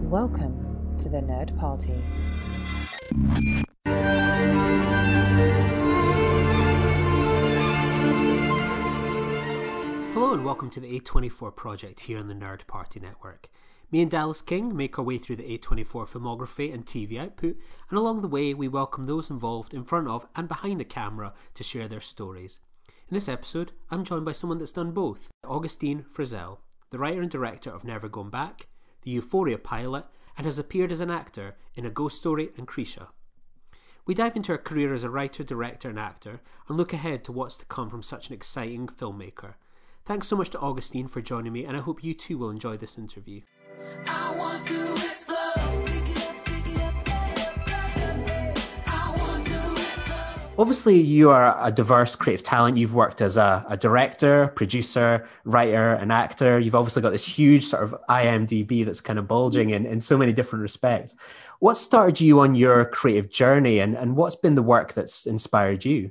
Welcome to the Nerd Party. Hello and welcome to the A24 project here on the Nerd Party Network. Me and Dallas King make our way through the A24 filmography and TV output, and along the way we welcome those involved in front of and behind the camera to share their stories. In this episode, I'm joined by someone that's done both, Augustine Frizzell, the writer and director of Never Going Back, the Euphoria pilot, and has appeared as an actor in A Ghost Story and Krisha. We dive into her career as a writer, director and actor, and look ahead to what's to come from such an exciting filmmaker. Thanks so much to Augustine for joining me, and I hope you too will enjoy this interview. I want to explode. Obviously, you are a diverse creative talent. You've worked as a director, producer, writer, and actor. You've obviously got this huge sort of IMDb that's kind of bulging in so many different respects. What started you on your creative journey, and what's been the work that's inspired you?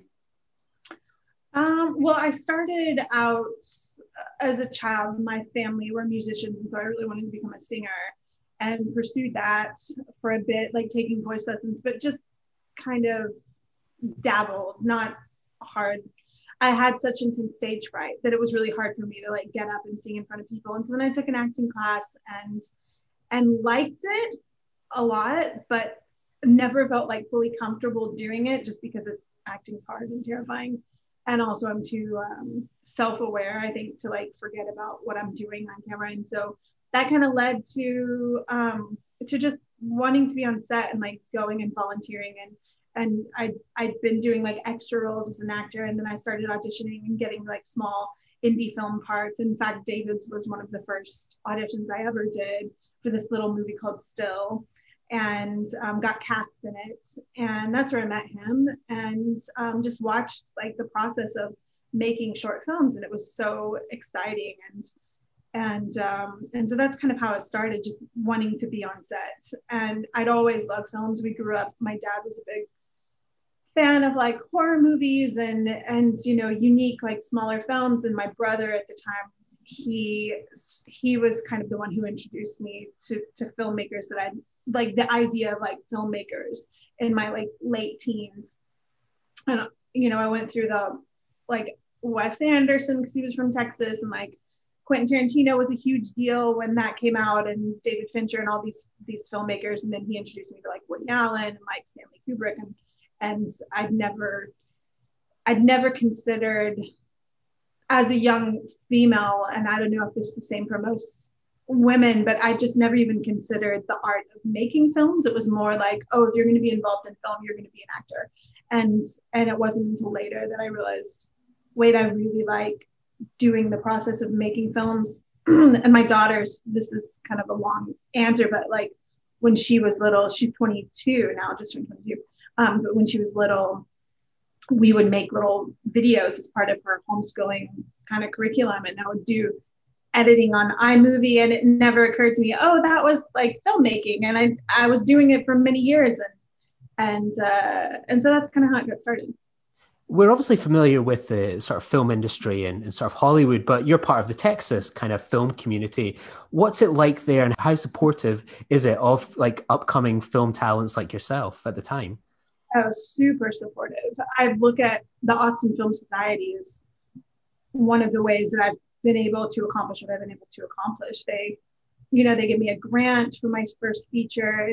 Well, I started out as a child. My family were musicians, and so I really wanted to become a singer and pursued that for a bit, like taking voice lessons, but just kind of dabbled, not hard. I had such intense stage fright that it was really hard for me to like get up and sing in front of people. And so then I took an acting class and liked it a lot, but never felt like fully comfortable doing it just because acting's hard and terrifying. And also I'm too self-aware, I think, to like forget about what I'm doing on camera. And so that kind of led to just wanting to be on set and like going and volunteering. And I'd been doing like extra roles as an actor, and then I started auditioning and getting like small indie film parts. In fact, David's was one of the first auditions I ever did for this little movie called Still, and got cast in it. And that's where I met him, and just watched like the process of making short films, and it was so exciting. And so that's kind of how it started, just wanting to be on set. And I'd always loved films. We grew up, my dad was a big fan of like horror movies and you know, unique like smaller films. And my brother at the time, he was kind of the one who introduced me to filmmakers that I like, the idea of like filmmakers in my like late teens. And you know, I went through the like Wes Anderson because he was from Texas, and like Quentin Tarantino was a huge deal when that came out, and David Fincher and all these filmmakers. And then he introduced me to like Woody Allen and Mike Stanley Kubrick, and I'd never considered, as a young female, and I don't know if this is the same for most women, but I just never even considered the art of making films. It was more like, oh, if you're going to be involved in film, you're going to be an actor. And it wasn't until later that I realized, wait, I really like doing the process of making films. And my daughter's, this is kind of a long answer, but like when she was little, she's 22 now, just turned 22. But when she was little, we would make little videos as part of her homeschooling kind of curriculum, and I would do editing on iMovie, and it never occurred to me, oh, that was like filmmaking, and I was doing it for many years, and so that's kind of how it got started. We're obviously familiar with the sort of film industry and sort of Hollywood, but you're part of the Texas kind of film community. What's it like there, and how supportive is it of like upcoming film talents like yourself at the time? Oh, super supportive. I look at the Austin Film Society as one of the ways that I've been able to accomplish what I've been able to accomplish. They, you know, they give me a grant for my first feature.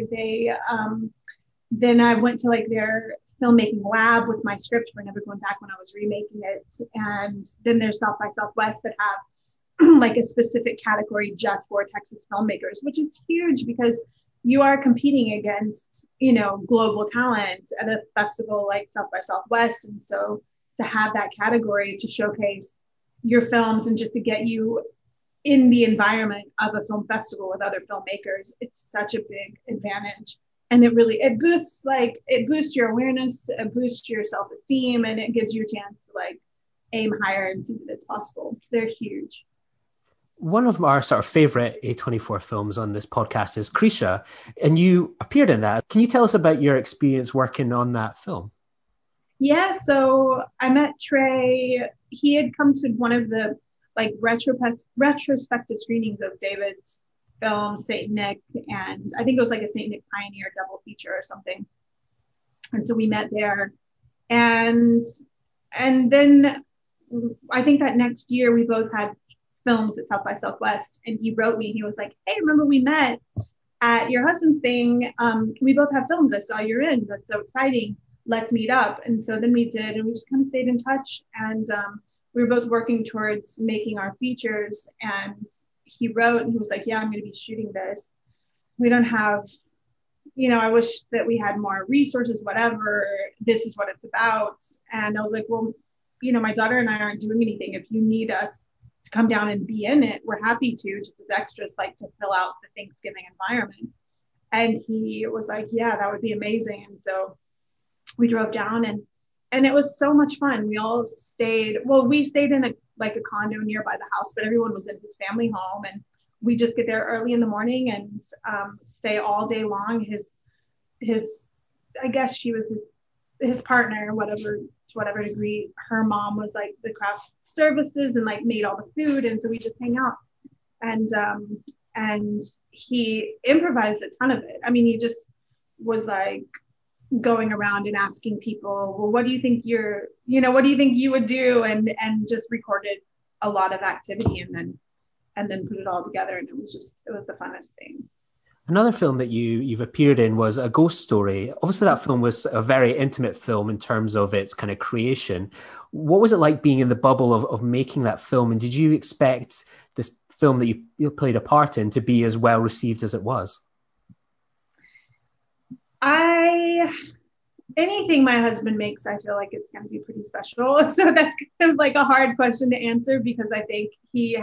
Then I went to like their filmmaking lab with my script for Never Going Back when I was remaking it. And then there's South by Southwest that have like a specific category just for Texas filmmakers, which is huge because you are competing against, you know, global talent at a festival like South by Southwest. And so to have that category to showcase your films and just to get you in the environment of a film festival with other filmmakers, it's such a big advantage. And it boosts your awareness, it boosts your self-esteem, and it gives you a chance to like aim higher and see that it's possible. So they're huge. One of our sort of favorite A24 films on this podcast is Krisha, and you appeared in that. Can you tell us about your experience working on that film? Yeah, so I met Trey. He had come to one of the like retrospective screenings of David's film, Saint Nick, and I think it was like a Saint Nick Pioneer double feature or something. And so we met there, and then I think that next year we both had films at South by Southwest, and he wrote me. He was like, "Hey, remember we met at your husband's thing? We both have films. I saw you're in. That's so exciting. Let's meet up." And so then we did, and we just kind of stayed in touch. And we were both working towards making our features. And he wrote, and he was like, "Yeah, I'm going to be shooting this. We don't have, I wish that we had more resources, whatever. This is what it's about." And I was like, "Well, my daughter and I aren't doing anything. If you need us to come down and be in it, we're happy to, just as extras, like to fill out the Thanksgiving environment." And he was like, "Yeah, that would be amazing." And so we drove down, and it was so much fun. We all stayed, we stayed in a condo nearby the house, but everyone was in his family home, and we just get there early in the morning and stay all day long. His I guess she was his partner, whatever, to whatever degree. Her mom was like the craft services and like made all the food, and so we just hang out. And he improvised a ton of it. I mean, he just was like going around and asking people, "Well, what do you think what do you think you would do?" And just recorded a lot of activity, and then put it all together. And it was the funnest thing. Another film that you've appeared in was A Ghost Story. Obviously, that film was a very intimate film in terms of its kind of creation. What was it like being in the bubble of making that film? And did you expect this film that you played a part in to be as well received as it was? Anything my husband makes, I feel like it's going to be pretty special. So that's kind of like a hard question to answer, because I think he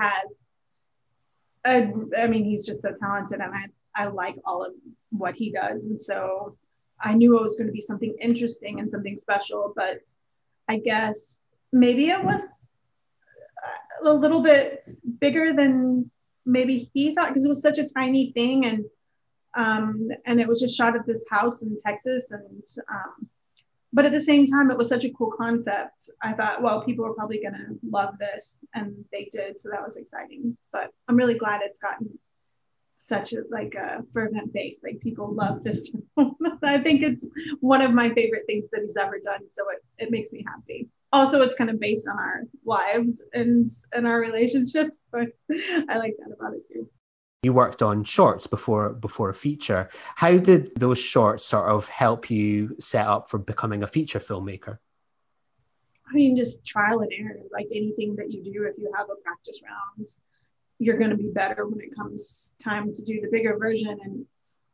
he's just so talented, and I like all of what he does. And so I knew it was going to be something interesting and something special, but I guess maybe it was a little bit bigger than maybe he thought, because it was such a tiny thing. And it was just shot at this house in Texas. But at the same time, it was such a cool concept. I thought, well, people are probably going to love this, and they did. So that was exciting. But I'm really glad it's gotten such a fervent base. Like, people love this film. I think it's one of my favorite things that he's ever done. So it makes me happy. Also, it's kind of based on our lives and our relationships, but I like that about it too. You worked on shorts before a feature. How did those shorts sort of help you set up for becoming a feature filmmaker? I mean, just trial and error. Like anything that you do, if you have a practice round, you're going to be better when it comes time to do the bigger version.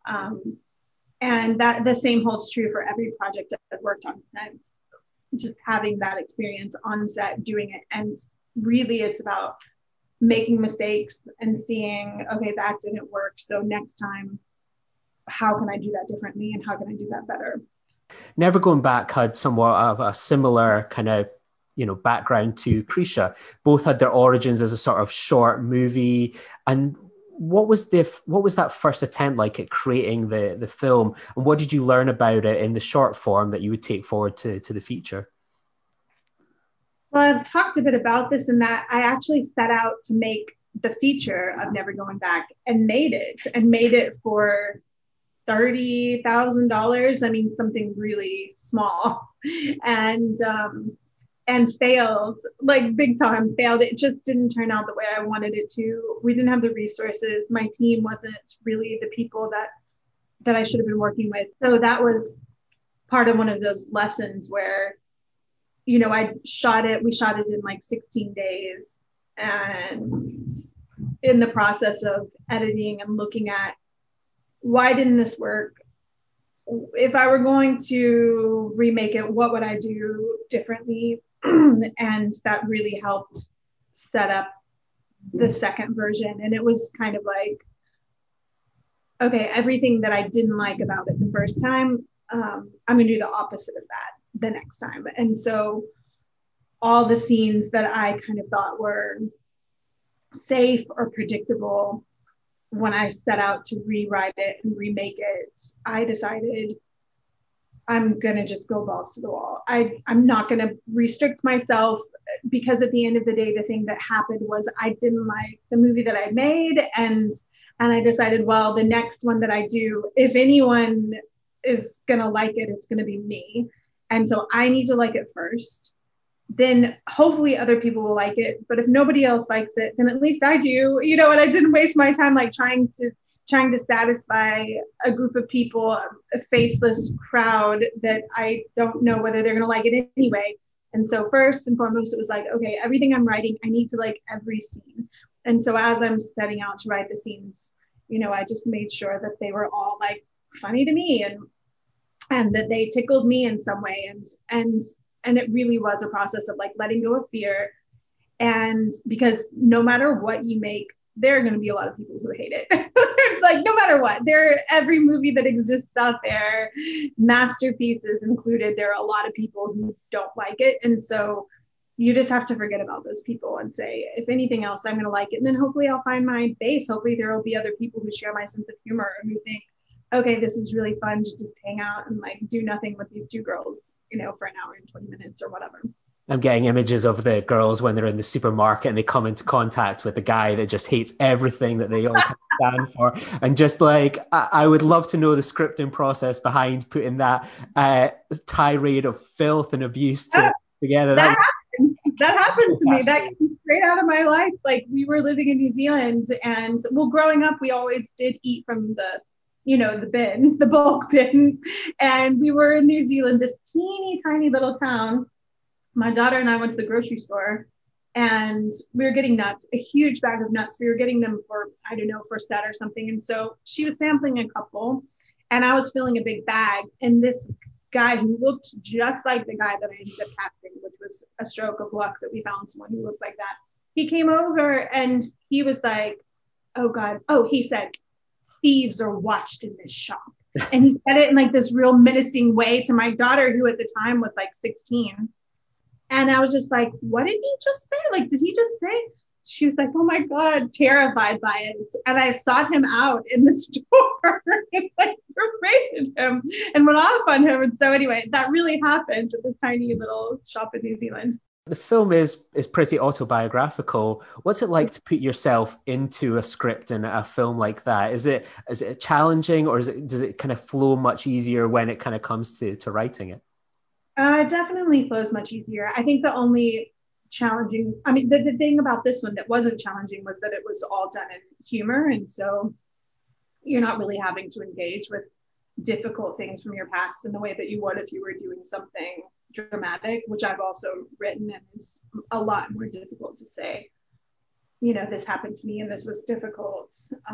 And that the same holds true for every project I've worked on since. Just having that experience on set, doing it. And really, it's about making mistakes and seeing, okay, that didn't work. So next time, how can I do that differently, and how can I do that better? Never Going Back had somewhat of a similar kind of, background to Krisha. Both had their origins as a sort of short movie. And what was that first attempt like at creating the film? And what did you learn about it in the short form that you would take forward to the feature? Well, I've talked a bit about this, in that I actually set out to make the feature of Never Going Back, and made it for $30,000. I mean, something really small, and failed, like big time failed. It just didn't turn out the way I wanted it to. We didn't have the resources. My team wasn't really the people that I should have been working with. So that was part of one of those lessons where, we shot it in like 16 days. And in the process of editing and looking at, why didn't this work? If I were going to remake it, what would I do differently? And that really helped set up the second version. And it was kind of like, okay, everything that I didn't like about it the first time, I'm going to do the opposite of that the next time. And so all the scenes that I kind of thought were safe or predictable, when I set out to rewrite it and remake it, I decided I'm going to just go balls to the wall. I'm not going to restrict myself, because at the end of the day, the thing that happened was I didn't like the movie that I made, and And I decided, well, the next one that I do, if anyone is going to like it, it's going to be me. And so I need to like it first. Then hopefully other people will like it. But if nobody else likes it, then at least I do, you know, and I didn't waste my time like trying to satisfy a group of people, a faceless crowd that I don't know whether they're going to like it anyway. And so first and foremost, it was like, okay, everything I'm writing, I need to like every scene. And so as I'm setting out to write the scenes, you know, I just made sure that they were all like funny to me and that they tickled me in some way. And it really was a process of like letting go of fear. And because no matter what you make, there are going to be a lot of people who hate it. Like no matter what, every movie that exists out there, masterpieces included, there are a lot of people who don't like it. And so you just have to forget about those people and say, if anything else, I'm going to like it. And then hopefully I'll find my base. Hopefully there will be other people who share my sense of humor and who think, okay, this is really fun to just hang out and like do nothing with these two girls, you know, for an hour and 20 minutes or whatever. I'm getting images of the girls when they're in the supermarket and they come into contact with a guy that just hates everything that they all stand for. And just like, I would love to know the scripting process behind putting that tirade of filth and abuse together. That happened to me. That came straight out of my life. Like we were living in New Zealand and well, growing up, we always did eat from the, you know, the bins, the bulk bins. And we were in New Zealand, this teeny tiny little town. My daughter and I went to the grocery store and we were getting nuts, a huge bag of nuts. We were getting them for, I don't know, for a set or something. And so she was sampling a couple and I was filling a big bag. And this guy who looked just like the guy that I ended up casting, which was a stroke of luck that we found someone who looked like that. He came over and he was like, oh God, he said, thieves are watched in this shop. And he said it in like this real menacing way to my daughter, who at the time was like 16. And I was just like, what did he just say? Like, did he just say? She was like, oh my God, terrified by it. And I sought him out in the store and like berated him and went off on him. And so anyway, that really happened at this tiny little shop in New Zealand. The film is pretty autobiographical. What's it like to put yourself into a script in a film like that? Is it challenging, or does it kind of flow much easier when it kind of comes to writing it? It definitely flows much easier. I think the only challenging, I mean, the thing about this one that wasn't challenging was that it was all done in humor. And so you're not really having to engage with difficult things from your past in the way that you would if you were doing something dramatic, which I've also written, and it's a lot more difficult to say, you know, this happened to me and this was difficult.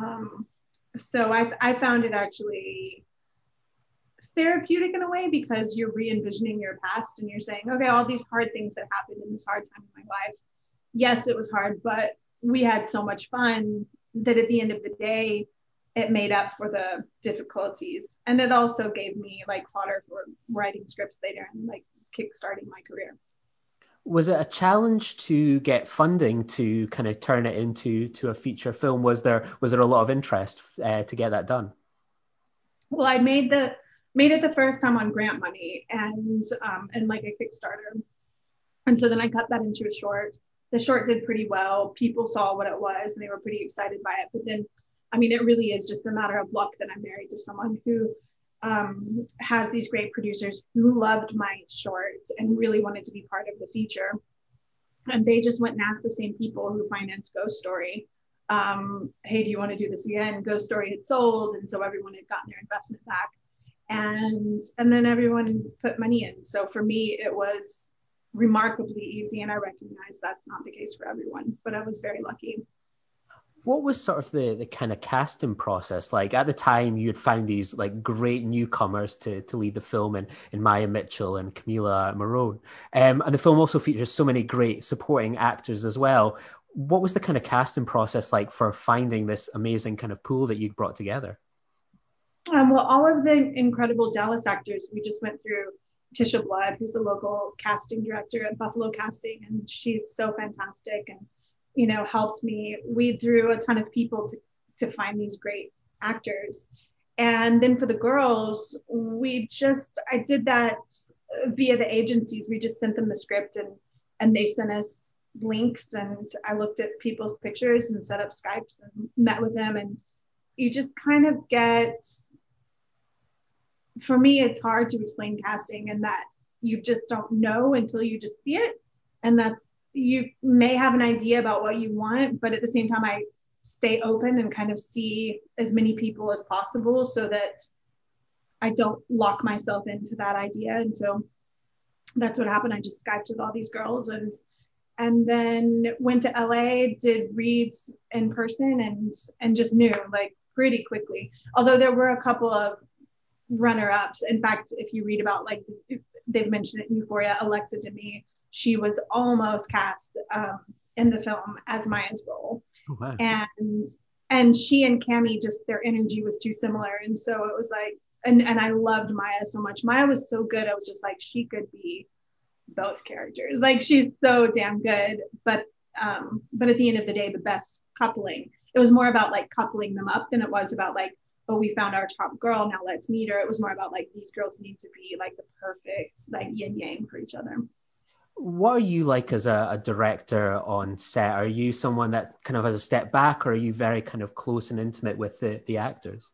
So I found it actually therapeutic in a way, because you're re-envisioning your past and you're saying, okay, all these hard things that happened in this hard time in my life, yes, it was hard, but we had so much fun that at the end of the day, it made up for the difficulties. And it also gave me like fodder for writing scripts later and like kickstarting my career. Was it a challenge to get funding to kind of turn it into a feature film? Was there a lot of interest to get that done? Well, I made it the first time on grant money and like a Kickstarter. And so then I cut that into a short. The short did pretty well. People saw what it was and they were pretty excited by it. But then, I mean, it really is just a matter of luck that I'm married to someone who has these great producers who loved my short and really wanted to be part of the feature. And they just went and asked the same people who financed Ghost Story, hey, do you want to do this again? Ghost Story had sold, and so everyone had gotten their investment back. And then everyone put money in. So for me, it was remarkably easy. And I recognize that's not the case for everyone, but I was very lucky. What was sort of the kind of casting process like? At the time, you had found these like great newcomers to lead the film in Maya Mitchell and Camila Morrone. And the film also features so many great supporting actors as well. What was the kind of casting process like for finding this amazing kind of pool that you'd brought together? Well, all of the incredible Dallas actors, we just went through Tisha Blood, who's the local casting director at Buffalo Casting, and she's so fantastic and, you know, helped me weed through a ton of people to find these great actors. And then for the girls, I did that via the agencies. We just sent them the script and they sent us links, and I looked at people's pictures and set up Skypes and met with them. And you just kind of get, for me, it's hard to explain casting, and that you just don't know until you just see it. And that's, you may have an idea about what you want, but at the same time, I stay open and kind of see as many people as possible so that I don't lock myself into that idea. And so that's what happened. I just Skyped with all these girls, and then went to LA, did reads in person, and just knew like pretty quickly. Although there were a couple of runner-ups. In fact, if you read about, like, they've mentioned it in Euphoria, Alexa Demie, she was almost cast in the film as Maya's role. Oh, wow. And she and Cami, just their energy was too similar. And so it was like, and I loved Maya so much. Maya was so good. I was just like, she could be both characters. Like, she's so damn good. But at the end of the day, the best coupling, it was more about like coupling them up than it was about like, oh, we found our top girl, now let's meet her. It was more about like, these girls need to be like the perfect like yin yang for each other. What are you like as a director on set? Are you someone that kind of has a step back, or are you very kind of close and intimate with the actors?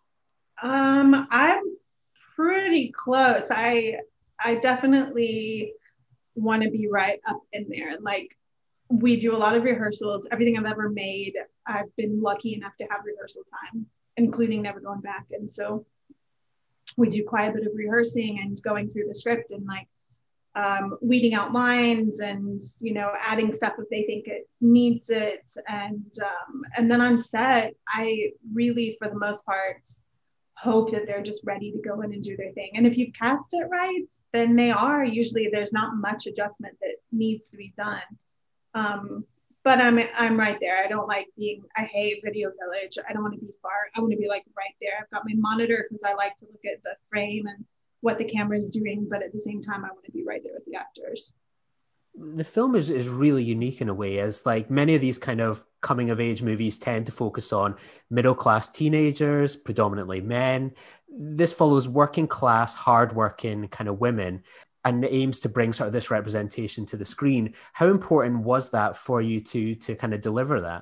I'm pretty close. I definitely want to be right up in there. Like, we do a lot of rehearsals. Everything I've ever made, I've been lucky enough to have rehearsal time, including Never Going Back. And so we do quite a bit of rehearsing and going through the script and like weeding out lines and, you know, adding stuff if they think it needs it. And then on set, I really, for the most part, hope that they're just ready to go in and do their thing. And if you cast it right, then they are. Usually there's not much adjustment that needs to be done. But I'm right there. I don't like being, I hate Video Village. I don't want to be far. I want to be like right there. I've got my monitor because I like to look at the frame and what the camera is doing. But at the same time, I want to be right there with the actors. The film is really unique in a way, as like many of these kind of coming of age movies tend to focus on middle-class teenagers, predominantly men. This follows working class, hardworking kind of women, and aims to bring sort of this representation to the screen. How important was that for you to kind of deliver that?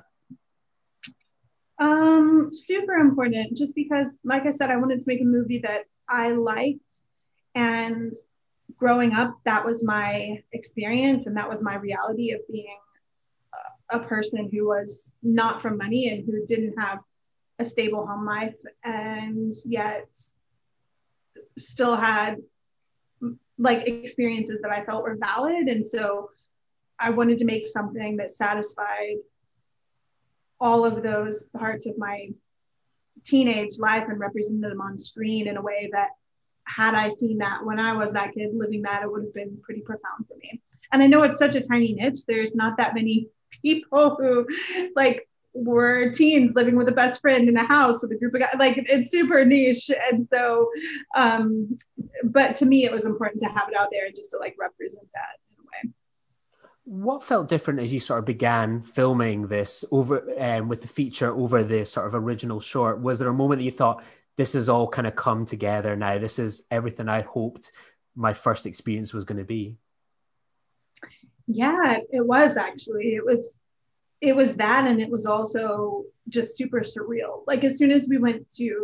Super important, just because, like I said, I wanted to make a movie that I liked, and growing up, that was my experience and that was my reality of being a person who was not from money and who didn't have a stable home life, and yet still had like experiences that I felt were valid. And so I wanted to make something that satisfied all of those parts of my teenage life and represented them on screen in a way that, had I seen that when I was that kid living that, it would have been pretty profound for me. And I know it's such a tiny niche. There's not that many people who like were teens living with a best friend in a house with a group of guys. Like, it's super niche. And so, but to me, it was important to have it out there and just to like represent that in a way. What felt different as you sort of began filming this over with the feature over the sort of original short? Was there a moment that you thought, this has all kind of come together now, this is everything I hoped my first experience was going to be? Yeah, it was actually. It was that, and it was also just super surreal. Like, as soon as we had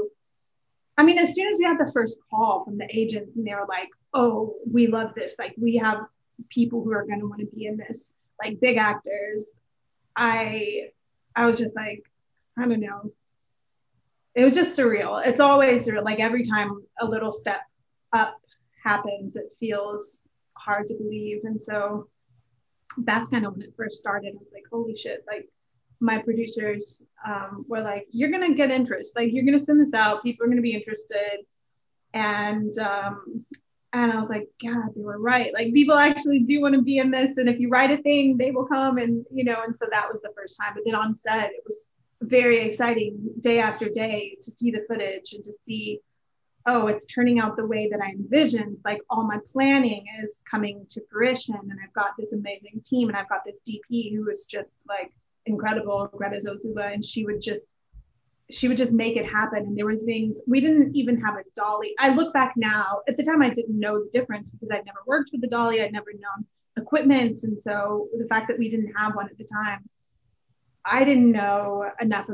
the first call from the agents and they were like, oh, we love this. Like, we have people who are going to want to be in this, like big actors. I was just like, I don't know. It was just surreal. It's always surreal. Like, every time a little step up happens, it feels hard to believe. And so that's kind of when it first started. I was like, holy shit. Like, my producers were like, you're going to get interest. Like, you're going to send this out. People are going to be interested. And I was like, God, they were right. Like, people actually do want to be in this. And if you write a thing, they will come. And, you know, and so that was the first time. But then on set, it was very exciting day after day to see the footage and to see, oh, it's turning out the way that I envisioned. Like, all my planning is coming to fruition, and I've got this amazing team, and I've got this DP who is just like incredible, Greta Zozuba, and she would just make it happen. And there were things, we didn't even have a dolly. I look back now, at the time I didn't know the difference because I'd never worked with the dolly, I'd never known equipment, and so the fact that we didn't have one at the time, I didn't know enough about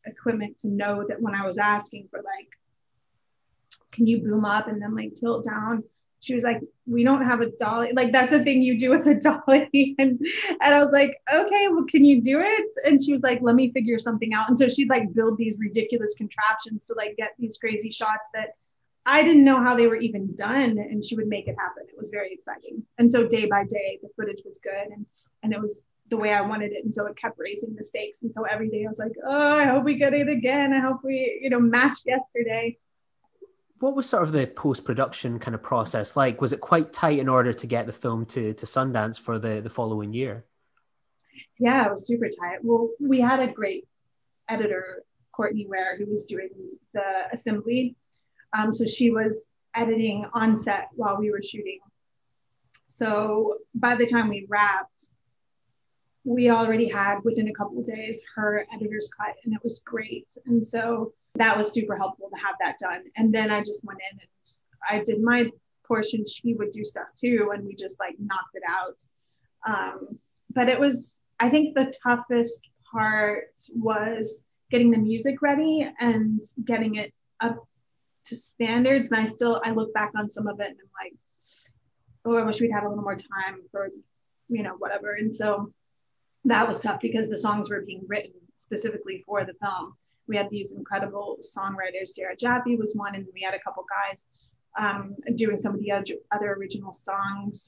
equipment to know that when I was asking for like, can you boom up and then like tilt down? She was like, we don't have a dolly. Like that's a thing you do with a dolly. And I was like, okay, well, can you do it? And she was like, let me figure something out. And so she'd like build these ridiculous contraptions to like get these crazy shots that I didn't know how they were even done. And she would make it happen. It was very exciting. And so day by day, the footage was good. And it was the way I wanted it. And so it kept raising the stakes. And so every day I was like, oh, I hope we get it again. I hope we, matched yesterday. What was sort of the post-production kind of process like? Was it quite tight in order to get the film to Sundance for the following year? Yeah, it was super tight. Well, we had a great editor, Courtney Ware, who was doing the assembly. So she was editing on set while we were shooting. So by the time we wrapped, we already had, within a couple of days, her editor's cut, and it was great. And so that was super helpful to have that done. And then I just went in and I did my portion. She would do stuff too, and we just like knocked it out. But it was, I think the toughest part was getting the music ready and getting it up to standards. And I look back on some of it and I'm like, oh, I wish we'd had a little more time for, whatever. And so that was tough because the songs were being written specifically for the film. We had these incredible songwriters. Sarah Jaffe was one, and we had a couple guys doing some of the other original songs.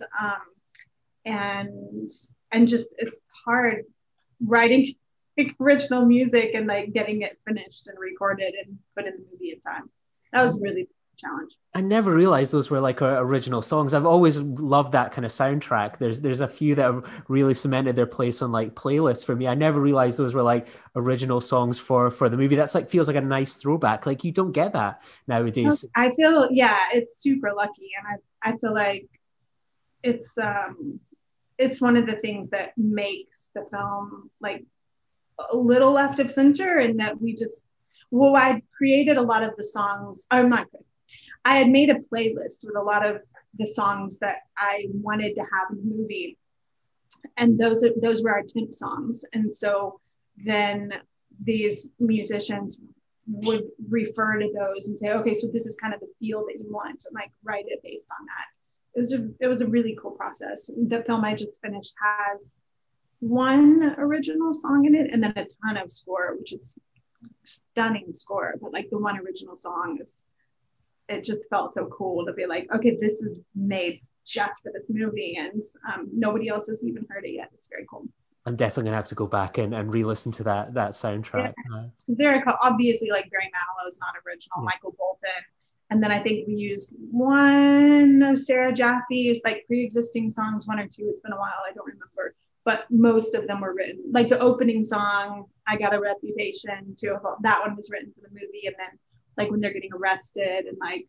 And just, it's hard writing original music and like getting it finished and recorded and put in the movie in time. That was really a challenge. I never realized those were like original songs. I've always loved that kind of soundtrack. There's a few that have really cemented their place on like playlists for me. I never realized those were like original songs for the movie. That's like feels like a nice throwback. Like you don't get that nowadays. I feel, yeah, it's super lucky, and I feel like it's one of the things that makes the film like a little left of center, and that I created a lot of the songs. I had made a playlist with a lot of the songs that I wanted to have in the movie. And those were our temp songs. And so then these musicians would refer to those and say, okay, so this is kind of the feel that you want, and like write it based on that. It was a really cool process. The film I just finished has one original song in it and then a ton of score, which is stunning score. But like the one original song it just felt so cool to be like, okay, this is made just for this movie, and nobody else has even heard it yet. It's very cool. I'm definitely gonna have to go back and re-listen to that soundtrack. Because there are obviously like Barry Manilow's not original, Michael Bolton, and then I think we used one of Sarah Jaffe's like pre-existing songs, one or two. It's been a while, I don't remember, but most of them were written. Like the opening song, "I Got a Reputation," that one was written for the movie, and then like when they're getting arrested and like,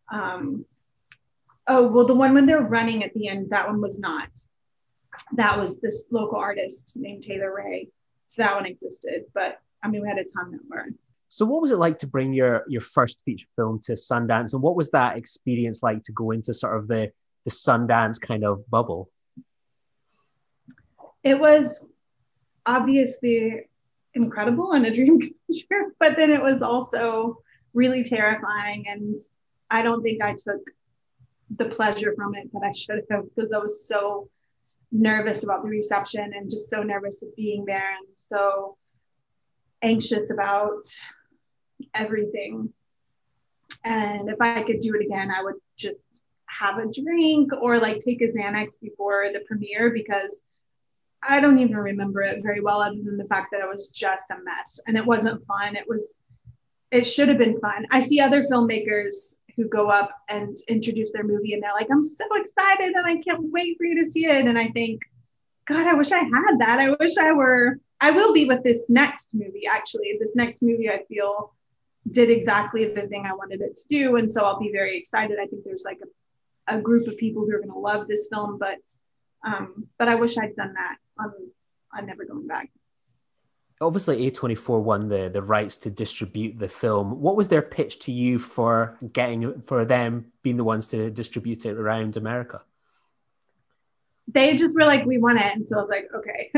the one when they're running at the end, that one was not. That was this local artist named Taylor Ray. So that one existed, but I mean, we had a ton that were. So what was it like to bring your first feature film to Sundance, and what was that experience like to go into sort of the Sundance kind of bubble? It was obviously incredible and a dream come true, but then it was also really terrifying, and I don't think I took the pleasure from it that I should have, because I was so nervous about the reception and just so nervous of being there and so anxious about everything. And if I could do it again, I would just have a drink or like take a Xanax before the premiere, because I don't even remember it very well, other than the fact that it was just a mess and it wasn't fun. It should have been fun. I see other filmmakers who go up and introduce their movie and they're like, I'm so excited and I can't wait for you to see it. And I think, God, I wish I had that. I will be with this next movie, actually. This next movie, I feel, did exactly the thing I wanted it to do. And so I'll be very excited. I think there's like a group of people who are going to love this film, but I wish I'd done that. I'm never going back. Obviously, A24 won the rights to distribute the film. What was their pitch to you for them being the ones to distribute it around America? they just were like, we want it. And so I was like, okay.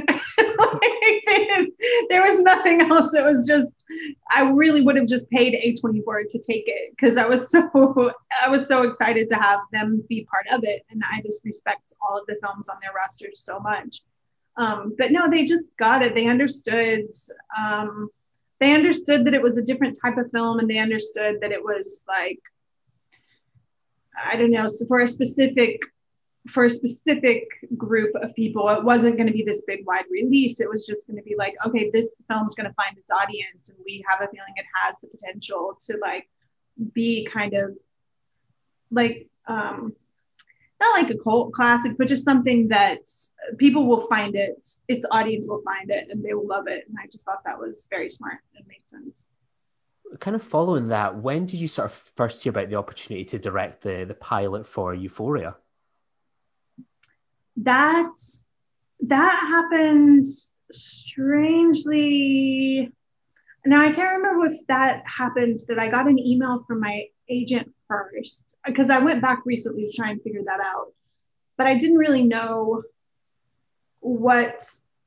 There was nothing else. It was just, I really would have just paid A24 to take it because I was so excited to have them be part of it. And I just respect all of the films on their roster so much. But no, they just got it. They understood that it was a different type of film, and they understood that it was like, I don't know, so for a specific group of people, it wasn't going to be this big wide release. It was just going to be like, okay, this film's going to find its audience, and we have a feeling it has the potential to like be kind of like not like a cult classic, but just something that people will find it, its audience will find it, and they will love it. And I just thought that was very smart and made sense. Kind of following that, when did you sort of first hear about the opportunity to direct the pilot for Euphoria? That happened strangely. Now I can't remember if that happened, that I got an email from my agent first, because I went back recently to try and figure that out. But I didn't really know what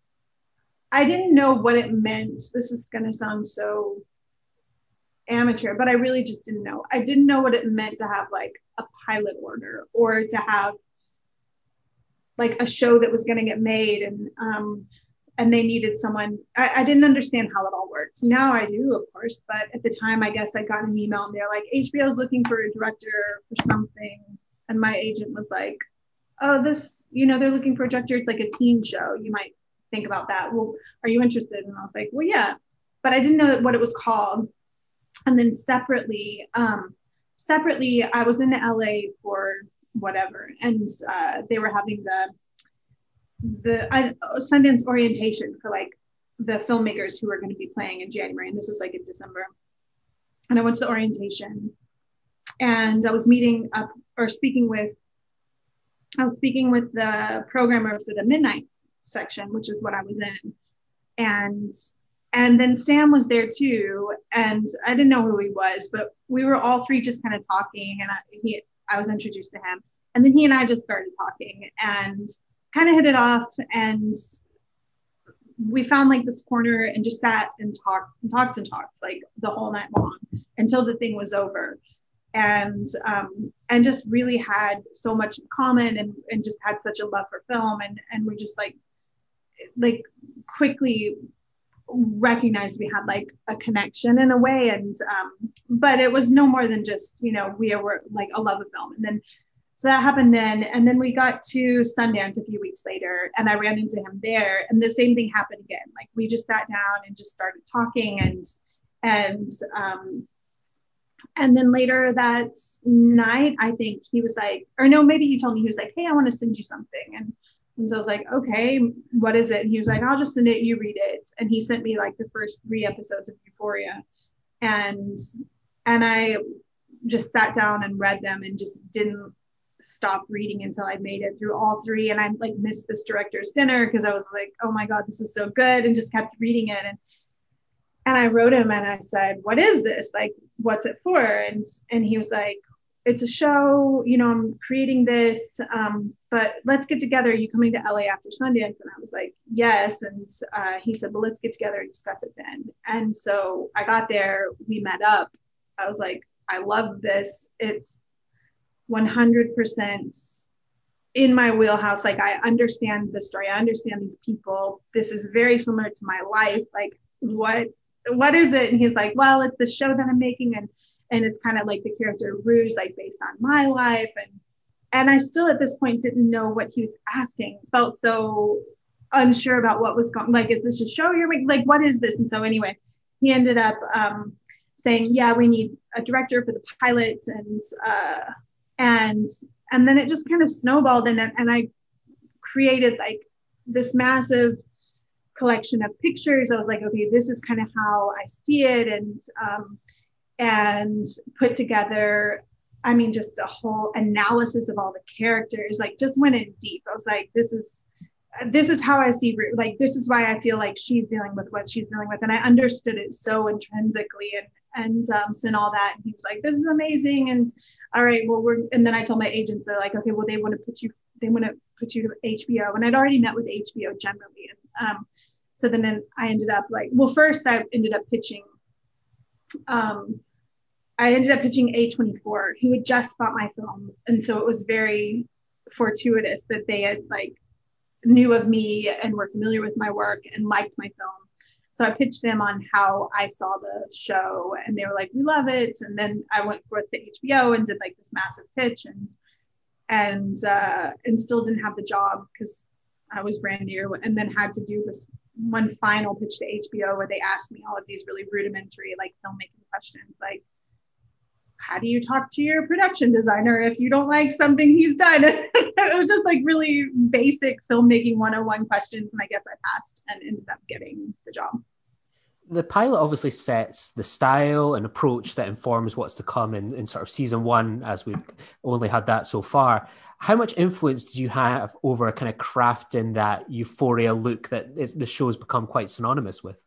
it meant. This is going to sound so amateur, but I really just didn't know. I didn't know what it meant to have like a pilot order, or to have like a show that was going to get made, and they needed someone. I didn't understand how it all works. Now I do, of course, but at the time, I guess I got an email and they're like, HBO's looking for a director for something. And my agent was like, oh, this, they're looking for a director. It's like a teen show. You might think about that. Well, are you interested? And I was like, well, yeah, but I didn't know what it was called. And then separately, I was in LA for whatever. And they were having the Sundance orientation for like the filmmakers who were going to be playing in January. And this is like in December. And I went to the orientation, and I was speaking with the programmer for the Midnights section, which is what I was in. And then Sam was there too. And I didn't know who he was, but we were all three just kind of talking, and I was introduced to him. And then he and I just started talking and kind of hit it off. And we found like this corner and just sat and talked like the whole night long until the thing was over. And just really had so much in common, and just had such a love for film. And we just like quickly recognized we had like a connection in a way. And but it was no more than just, we were like a love of film. And then so that happened then. And then we got to Sundance a few weeks later, and I ran into him there, and the same thing happened again. Like we just sat down and just started talking, and then later that night, I think he was like, or no, maybe he told me, he was like, hey, I want to send you something. And so I was like, okay, what is it? And he was like, I'll just send it, you read it. And he sent me like the first 3 episodes of Euphoria. And I just sat down and read them and just didn't stop reading until I made it through all 3. And I like missed this director's dinner because I was like, oh my God, this is so good, and just kept reading it. And I wrote him and I said, what is this? Like, what's it for? And he was like, it's a show, I'm creating this, but let's get together. Are you coming to LA after Sundance? And I was like, yes. And he said, well, let's get together and discuss it then. And so I got there, we met up. I was like, I love this. It's 100% in my wheelhouse. Like, I understand the story. I understand these people. This is very similar to my life. Like, what is it? And he's like, well, it's the show that I'm making. And it's kind of like the character Rouge, like based on my life. And I still at this point didn't know what he was asking. Felt so unsure about what was going, like, is this a show you're making? Like, what is this? And so anyway, he ended up saying, yeah, we need a director for the pilot. And then it just kind of snowballed. And I created like this massive collection of pictures. I was like, okay, this is kind of how I see it. And put together, I mean, just a whole analysis of all the characters, like just went in deep. I was like, this is how I see Rouge. Like, this is why I feel like she's dealing with what she's dealing with. And I understood it so intrinsically and all that. And he was like, this is amazing. And all right, well, and then I told my agents, they're like, okay, well, they want to put put you to HBO. And I'd already met with HBO generally. And so then I ended up like, well, first I ended up pitching A24, who had just bought my film. And so it was very fortuitous that they had like knew of me and were familiar with my work and liked my film. So I pitched them on how I saw the show, and they were like, we love it. And then I went forth to HBO and did like this massive pitch and still didn't have the job because I was brand new, and then had to do this one final pitch to HBO where they asked me all of these really rudimentary like filmmaking questions, like, how do you talk to your production designer if you don't like something he's done? It was just like really basic filmmaking 101 questions. And I guess I passed and ended up getting the job. The pilot obviously sets the style and approach that informs what's to come in sort of season one, as we've only had that so far. How much influence do you have over kind of crafting that euphoria look that the show's become quite synonymous with?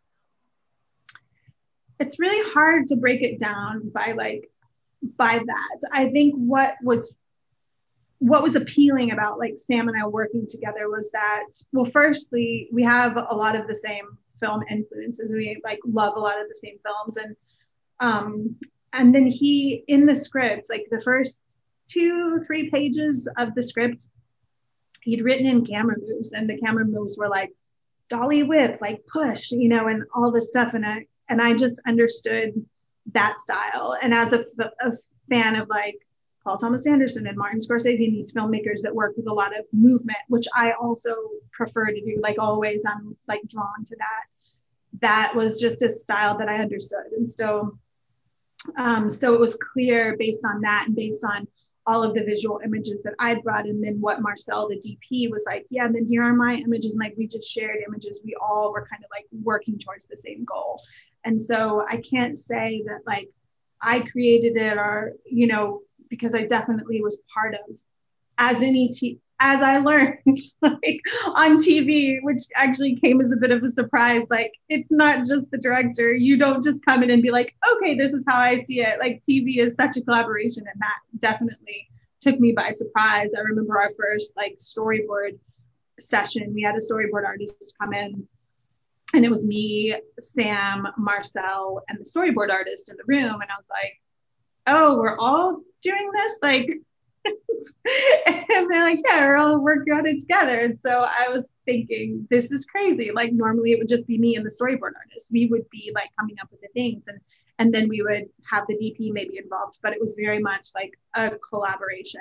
It's really hard to break it down by that. I think what was appealing about like Sam and I working together was that, well, firstly, we have a lot of the same film influences. We like love a lot of the same films, and then he, in the script, like the first 2-3 pages of the script, he'd written in camera moves, and the camera moves were like dolly whip, like push, and all this stuff, and I just understood that style. And as a fan of like Paul Thomas Anderson and Martin Scorsese and these filmmakers that work with a lot of movement, which I also prefer to do, like always, I'm like drawn to that. That was just a style that I understood. And so it was clear based on that and based on all of the visual images that I brought, and then what Marcel, the DP, was like, yeah, and then here are my images. And like, we just shared images. We all were kind of like working towards the same goal. And so I can't say that like I created it or, because I definitely was part of, as I learned like on TV, which actually came as a bit of a surprise. Like, it's not just the director. You don't just come in and be like, okay, this is how I see it. Like, TV is such a collaboration, and that definitely took me by surprise. I remember our first like storyboard session. We had a storyboard artist come in, and it was me, Sam, Marcel, and the storyboard artist in the room. And I was like, oh, we're all doing this? Like, and they're like, yeah, we're all working on it together. And so I was thinking, this is crazy. Like, normally it would just be me and the storyboard artist. We would be like coming up with the things, and then we would have the DP maybe involved, but it was very much like a collaboration.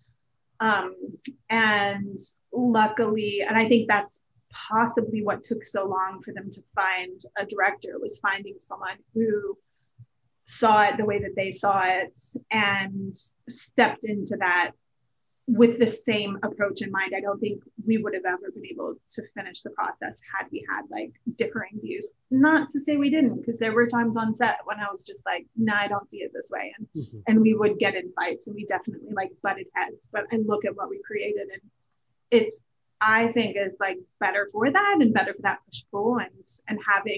And luckily, and I think that's possibly what took so long for them to find a director, was finding someone who saw it the way that they saw it and stepped into that with the same approach in mind. I don't think we would have ever been able to finish the process had we had like differing views. Not to say we didn't, because there were times on set when I was just like, nah, I don't see it this way. And we would get in fights, and we definitely like butted heads. But I look at what we created, and I think it's like better for that, and better for that push pull, and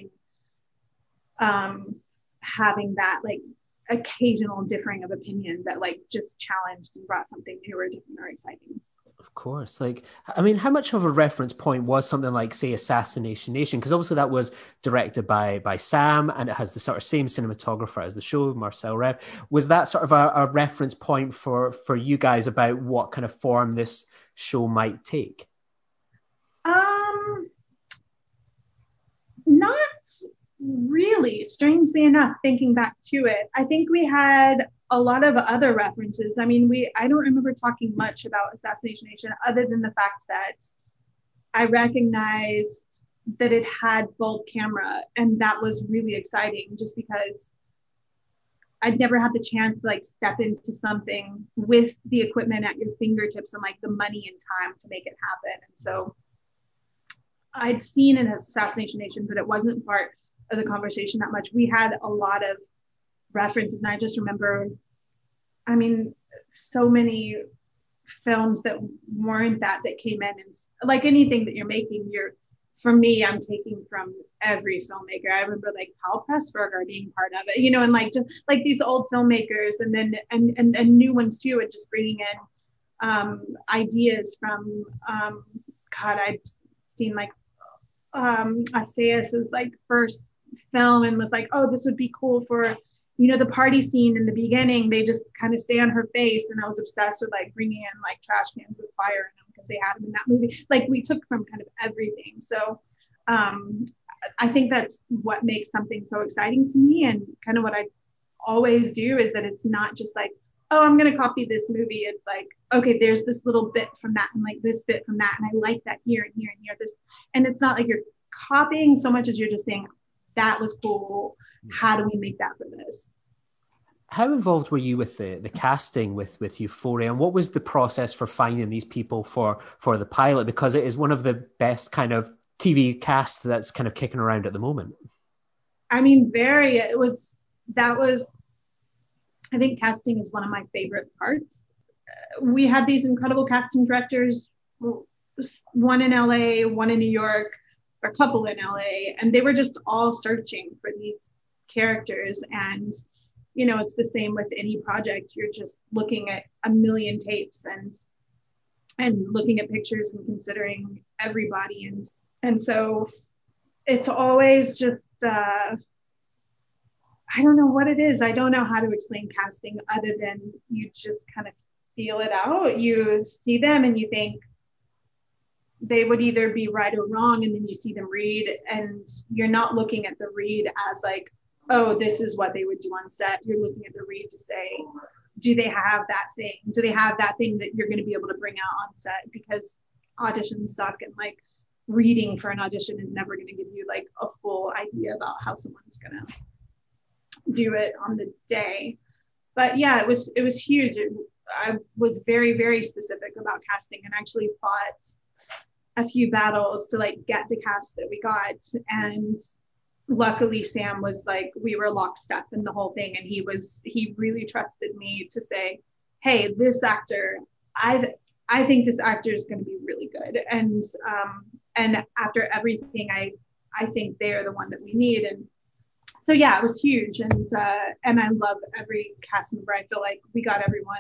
having that like occasional differing of opinion that like just challenged and brought something new or different or exciting. Of course. Like, I mean, how much of a reference point was something like, say, Assassination Nation? Because obviously that was directed by Sam, and it has the sort of same cinematographer as the show, Marcel Rev. Was that sort of a reference point for you guys about what kind of form this show might take? Not really, strangely enough, thinking back to it. I think we had a lot of other references. I mean, I don't remember talking much about Assassination Nation, other than the fact that I recognized that it had bulk camera, and that was really exciting, just because I'd never had the chance to like step into something with the equipment at your fingertips and like the money and time to make it happen. And so I'd seen an Assassination Nation, but it wasn't part of the conversation that much. We had a lot of references, and I just remember, I mean, so many films that weren't that came in, and like anything that you're making, for me, I'm taking from every filmmaker. I remember like Paul Pressburger being part of it, and like just like these old filmmakers, and then and new ones too, and just bringing in ideas from, God, I'd seen like Assayas's like first film and was like, oh, this would be cool for, the party scene in the beginning. They just kind of stay on her face. And I was obsessed with like bringing in like trash cans with fire in them because they had them in that movie. Like we took from kind of everything. So I think that's what makes something so exciting to me. And kind of what I always do is that it's not just like, oh, I'm going to copy this movie. It's like, okay, there's this little bit from that and like this bit from that. And I like that here and here and here. This, and it's not like you're copying so much as you're just saying, that was cool. How do we make that for this? How involved were you with the casting with Euphoria, and what was the process for finding these people for the pilot? Because it is one of the best kind of TV casts that's kind of kicking around at the moment. I mean, I think casting is one of my favorite parts. We had these incredible casting directors, one in LA, one in New York, a couple in LA, and they were just all searching for these characters. And, it's the same with any project. You're just looking at a million tapes and looking at pictures and considering everybody. And so it's always just, I don't know what it is. I don't know how to explain casting other than you just kind of feel it out. You see them and you think they would either be right or wrong, and then you see them read and you're not looking at the read as like, oh, this is what they would do on set. You're looking at the read to say, do they have that thing? Do they have that thing that you're going to be able to bring out on set? Because auditions suck, and like reading for an audition is never going to give you like a full idea about how someone's going to do it on the day. But yeah, it was huge. I was very, very specific about casting and actually fought a few battles to like get the cast that we got. And luckily Sam was like, we were lockstep in the whole thing. And he really trusted me to say, hey, this actor, I think this actor is going to be really good. And after everything, I think they're the one that we need. And so yeah, it was huge. And I love every cast member. I feel like we got everyone.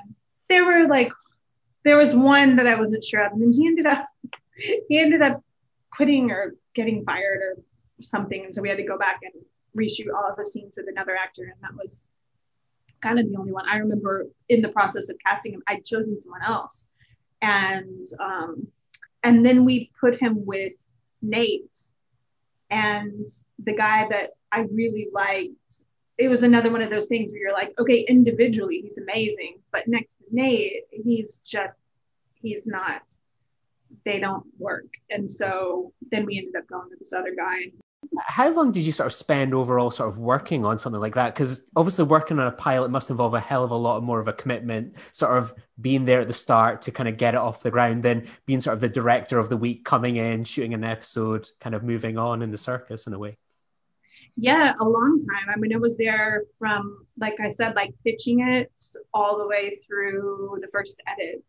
There was one that I wasn't sure of, and then he ended up quitting or getting fired or something. And so we had to go back and reshoot all of the scenes with another actor. And that was kind of the only one. I remember in the process of casting him, I'd chosen someone else. And then we put him with Nate, and the guy that I really liked. It was another one of those things where you're like, okay, individually, he's amazing. But next to Nate, he's not, they don't work. And so then we ended up going with this other guy. How long did you sort of spend overall sort of working on something like that? Because obviously working on a pilot must involve a hell of a lot more of a commitment, sort of being there at the start to kind of get it off the ground, then being sort of the director of the week, coming in, shooting an episode, kind of moving on in the circus in a way. Yeah, a long time. I mean, it was there from, like I said, like pitching it all the way through the first edit.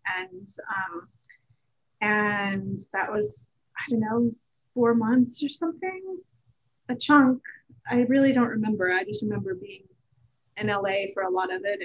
And that was, I don't know, 4 months or something, a chunk. I really don't remember. I just remember being in LA for a lot of it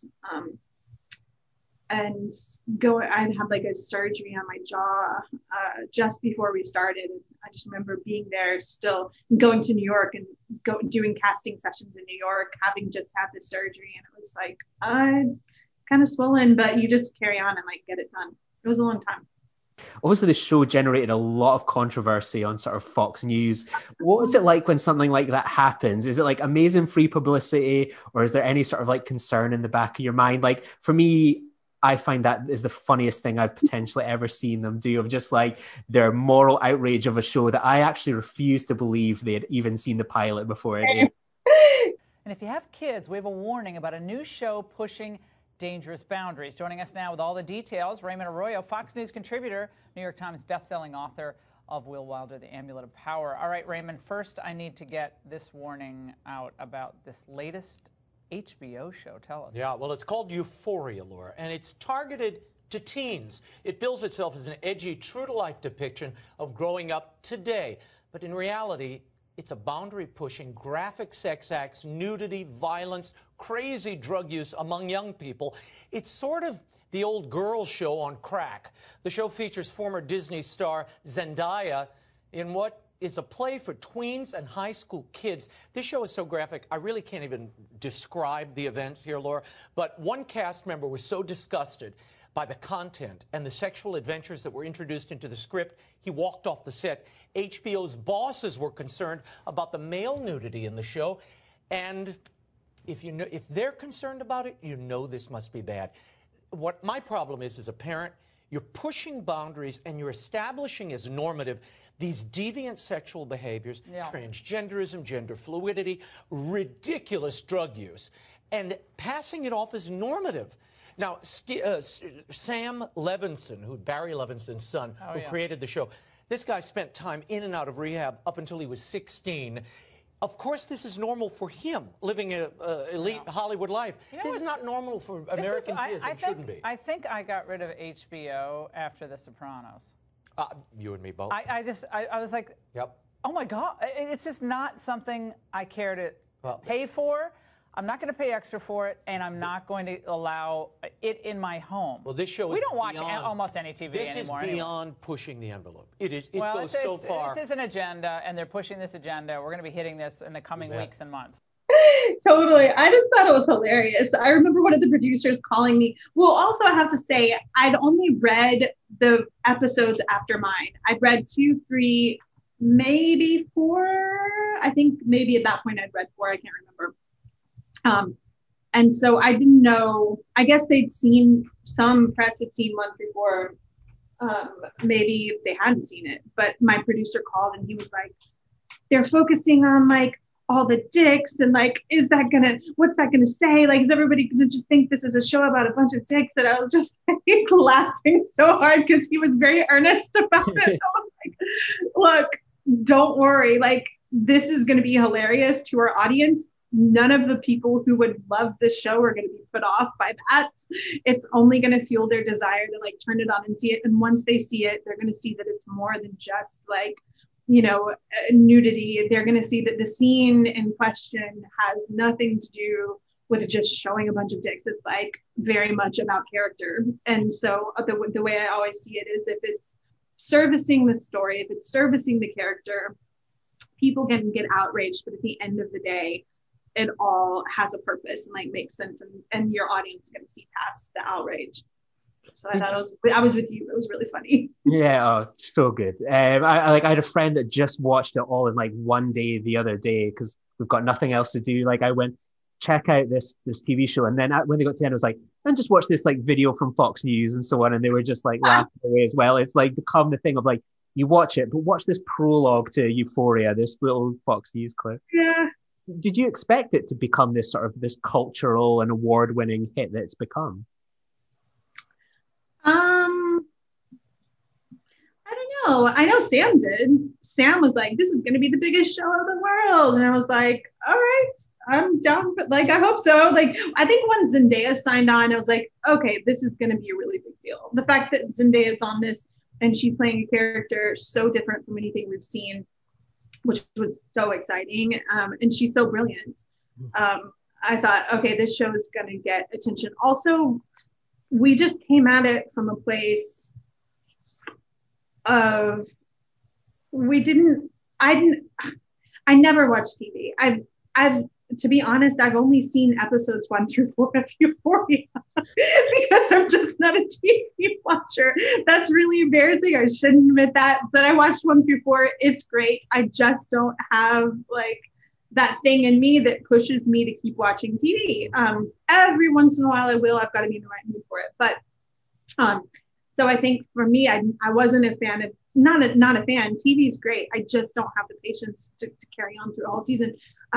and I had like a surgery on my jaw just before we started. And I just remember being there still, going to New York and doing casting sessions in New York, having just had this surgery. And it was like, kind of swollen, but you just carry on and like get it done. It was a long time. Obviously, the show generated a lot of controversy on sort of Fox News. What was it like when something like that happens? Is it like amazing free publicity, or is there any sort of like concern in the back of your mind? Like for me, I find that is the funniest thing I've potentially ever seen them do, of just like their moral outrage of a show that I actually refuse to believe they had even seen the pilot before it aired. And if you have kids, we have a warning about a new show pushing dangerous boundaries. Joining us now with all the details, Raymond Arroyo, Fox News contributor, New York Times bestselling author of Will Wilder, The Amulet of Power. All right, Raymond, first I need to get this warning out about this latest HBO show. Tell us. Yeah, well, it's called Euphoria, Laura, and it's targeted to teens. It bills itself as an edgy, true-to-life depiction of growing up today. But in reality, it's a boundary-pushing, graphic sex acts, nudity, violence, crazy drug use among young people. It's sort of the old girls show on crack. The show features former Disney star Zendaya in what is a play for tweens and high school kids. This show is so graphic, I really can't even describe the events here, Laura. But one cast member was so disgusted by the content and the sexual adventures that were introduced into the script, he walked off the set. HBO's bosses were concerned about the male nudity in the show. And if they're concerned about it, you know this must be bad. What my problem is, as a parent, you're pushing boundaries and you're establishing as normative these deviant sexual behaviors, transgenderism, gender fluidity, ridiculous drug use, and passing it off as normative. Now, Sam Levinson, Barry Levinson's son, who created the show, this guy spent time in and out of rehab up until he was 16. Of course, this is normal for him, living an elite Hollywood life. This is not normal for American kids. It shouldn't be. I think I got rid of HBO after The Sopranos. You and me both. I was like, oh my God, it's just not something I care to pay for. I'm not going to pay extra for it, and I'm not going to allow it in my home. Well, this show is we don't watch almost any TV this anymore. This is beyond pushing the envelope. It is. It well, goes so far. This is an agenda, and they're pushing this agenda. We're going to be hitting this in the coming weeks and months. Totally. I just thought it was hilarious. I remember one of the producers calling me. Well, also I have to say, I'd only read the episodes after mine. I'd read 2, 3, maybe 4. I think maybe at that point I'd read 4. I can't remember. And so I didn't know, I guess they'd seen, some press had seen 1 through 4. Maybe they hadn't seen it, but my producer called and he was like, they're focusing on like all the dicks and like, what's that gonna say? Like, is everybody gonna just think this is a show about a bunch of dicks? And I was just like, laughing so hard because he was very earnest about it. I was like, look, don't worry. Like, this is gonna be hilarious to our audience. None of the people who would love this show are going to be put off by that. It's only going to fuel their desire to like turn it on and see it. And once they see it, they're going to see that it's more than just like, nudity. They're going to see that the scene in question has nothing to do with just showing a bunch of dicks. It's like very much about character. And so the way I always see it is if it's servicing the story, if it's servicing the character, people can get outraged, but at the end of the day, it all has a purpose and like makes sense, and your audience is going to see past the outrage. So I thought I was with you. It was really funny. Yeah, so good. I had a friend that just watched it all in like one day the other day because we've got nothing else to do. Like I went, check out this TV show, and then when they got to the end, I was like, and just watch this like video from Fox News and so on, and they were just like laughing away as well. It's like become the thing of like you watch it, but watch this prologue to Euphoria, this little Fox News clip. Yeah. Did you expect it to become this cultural and award-winning hit that it's become? I don't know. I know Sam did. Sam was like, this is going to be the biggest show of the world. And I was like, all right, I'm down. But like, I hope so. Like, I think when Zendaya signed on, I was like, okay, this is going to be a really big deal. The fact that Zendaya is on this and she's playing a character so different from anything we've seen, which was so exciting. And she's so brilliant. I thought, okay, this show is going to get attention. Also, we just came at it from a place of, I never watched TV. I've, to be honest, I've only seen episodes 1 through 4 of Euphoria because I'm just not a TV watcher. That's really embarrassing. I shouldn't admit that, but I watched 1 through 4. It's great. I just don't have like that thing in me that pushes me to keep watching TV. Every once in a while I will. I've got to be in the right mood for it. But so I think for me, I wasn't a fan of, not a fan. TV is great. I just don't have the patience to carry on through a whole season.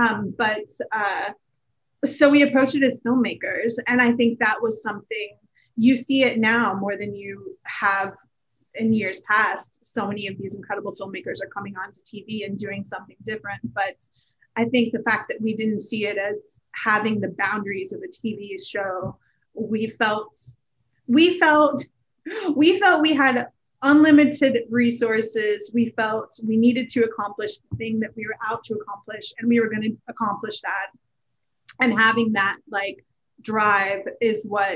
So we approached it as filmmakers. And I think that was something, you see it now more than you have in years past. So many of these incredible filmmakers are coming onto TV and doing something different. But I think the fact that we didn't see it as having the boundaries of a TV show, we felt we had unlimited resources. We felt we needed to accomplish the thing that we were out to accomplish, and we were going to accomplish that. And having that like drive is what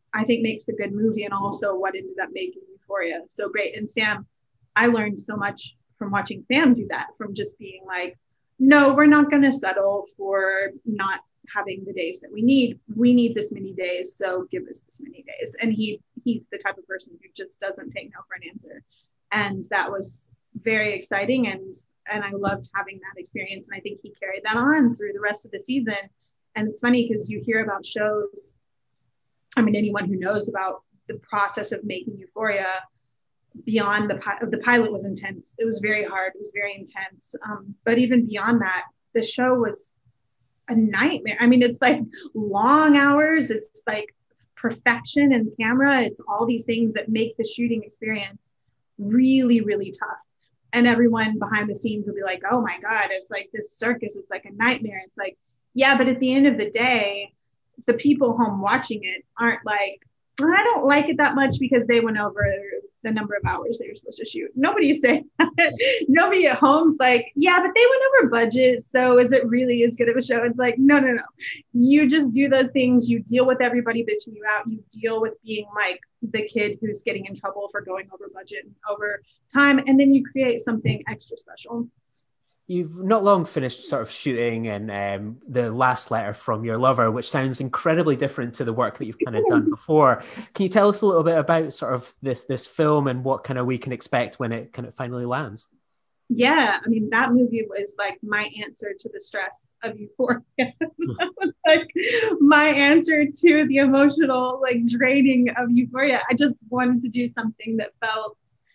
I think makes a good movie, and also what ended up making Euphoria so great. And Sam, I learned so much from watching Sam do that, from just being like, no, we're not going to settle for not having the days that we need. We need this many days, so give us this many days. And he's the type of person who just doesn't take no for an answer. And that was very exciting, and I loved having that experience. And I think he carried that on through the rest of the season. And it's funny because you hear about shows, I mean, anyone who knows about the process of making Euphoria, beyond the pilot was intense. It was very hard. It was very intense. But even beyond that, the show was a nightmare. I mean, it's like long hours. It's like perfection in camera. It's all these things that make the shooting experience really, really tough. And everyone behind the scenes will be like, oh my God, it's like this circus. It's like a nightmare. It's like, yeah, but at the end of the day, the people home watching it aren't like, I don't like it that much because they went over the number of hours they were supposed to shoot. Nobody's saying that. Nobody at home's like, yeah, but they went over budget. So is it really as good of a show? It's like, no. You just do those things. You deal with everybody bitching you out. You deal with being like the kid who's getting in trouble for going over budget and over time. And then you create something extra special. You've not long finished sort of shooting and The Last Letter from Your Lover, which sounds incredibly different to the work that you've kind of done before. Can you tell us a little bit about sort of this film and what kind of we can expect when it kind of finally lands? Yeah, I mean, that movie was like my answer to the stress of Euphoria. That was like my answer to the emotional like draining of Euphoria. I just wanted to do something that felt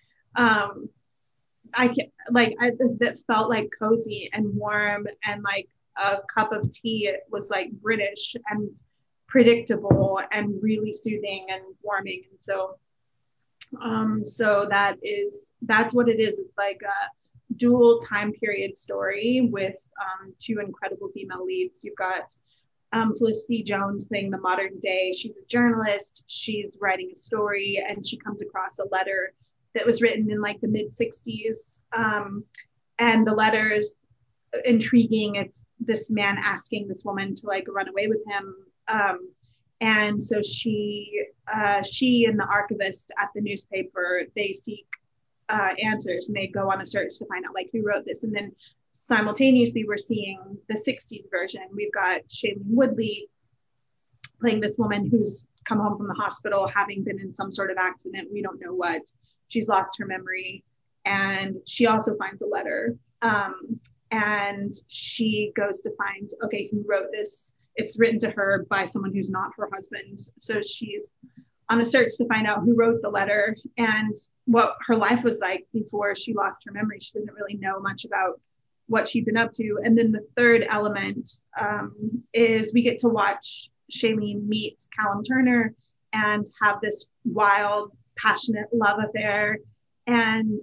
that felt like cozy and warm, and like a cup of tea. It was like British and predictable and really soothing and warming. And so that's what it is. It's like a dual time period story with two incredible female leads. You've got Felicity Jones playing the modern day. She's a journalist. She's writing a story, and she comes across a letter that was written in like the mid 60s. And the letter's intriguing. It's this man asking this woman to like run away with him. And so she and the archivist at the newspaper, they seek answers, and they go on a search to find out like who wrote this. And then simultaneously, we're seeing the 60s version. We've got Shailene Woodley playing this woman who's come home from the hospital having been in some sort of accident. We don't know what. She's lost her memory, and she also finds a letter, and she goes to find, okay, who wrote this? It's written to her by someone who's not her husband. So she's on a search to find out who wrote the letter and what her life was like before she lost her memory. She doesn't really know much about what she'd been up to. And then the third element is we get to watch Shailene meet Callum Turner and have this wild, passionate love affair, and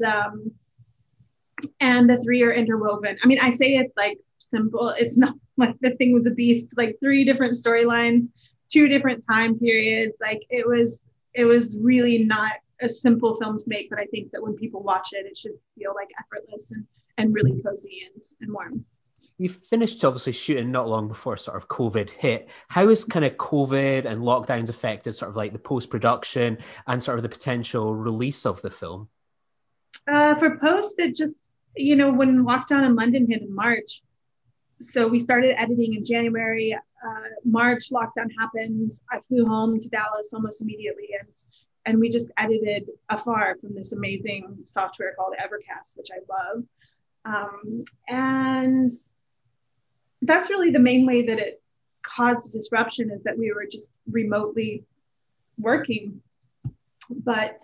the three are interwoven. I mean, I say it's like simple. It's not like The Thing Was a Beast. Like 3 different storylines, 2 different time periods. Like it was really not a simple film to make. But I think that when people watch it, it should feel like effortless and really cozy and warm. You finished obviously shooting not long before sort of COVID hit. How has kind of COVID and lockdowns affected sort of like the post-production and sort of the potential release of the film? For post, it just, when lockdown in London hit in March, so we started editing in January. March, lockdown happened. I flew home to Dallas almost immediately, and we just edited afar from this amazing software called Evercast, which I love. And that's really the main way that it caused a disruption, is that we were just remotely working. But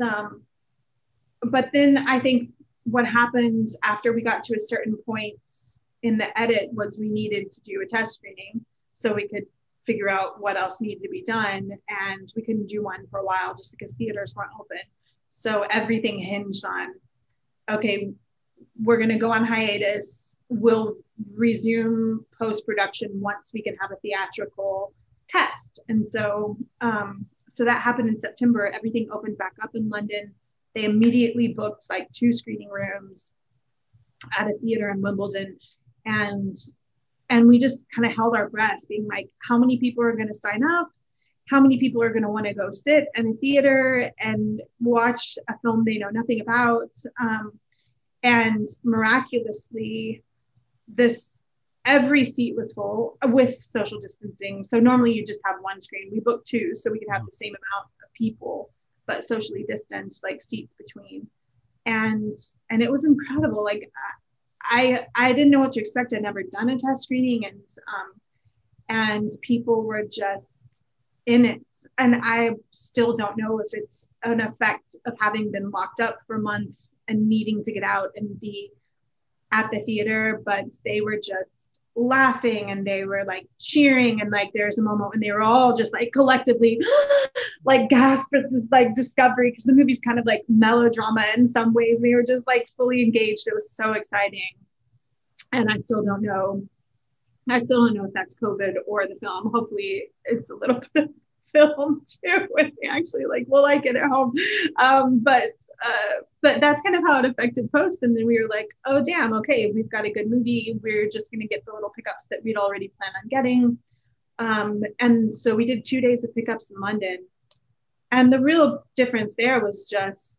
then I think what happened after we got to a certain point in the edit was we needed to do a test screening so we could figure out what else needed to be done. And we couldn't do one for a while just because theaters weren't open. So everything hinged on, okay, we're going to go on hiatus. We'll resume post-production once we can have a theatrical test. And so that happened in September. Everything opened back up in London. They immediately booked like 2 screening rooms at a theater in Wimbledon. And we just kind of held our breath, being like, how many people are going to sign up? how many people are going to want to go sit in a theater and watch a film they know nothing about. And miraculously, every seat was full with social distancing. So normally you just have one screen. We booked two so we could have the same amount of people, but socially distanced, like seats between. And it was incredible. Like I didn't know what to expect. I'd never done a test screening, and people were just in it. And I still don't know if it's an effect of having been locked up for months and needing to get out and be at the theater, but they were just laughing and they were like cheering. And like there's a moment when they were all just like collectively like gasp at this like discovery, because the movie's kind of like melodrama in some ways. They were just like fully engaged. It was so exciting. And I still don't know if that's COVID or the film. Hopefully it's a little bit of film too, when they actually will like it at home. But that's kind of how it affected post. And then we were like, oh damn, okay, we've got a good movie. We're just going to get the little pickups that we'd already planned on getting. And so we did 2 days of pickups in London. And the real difference there was just,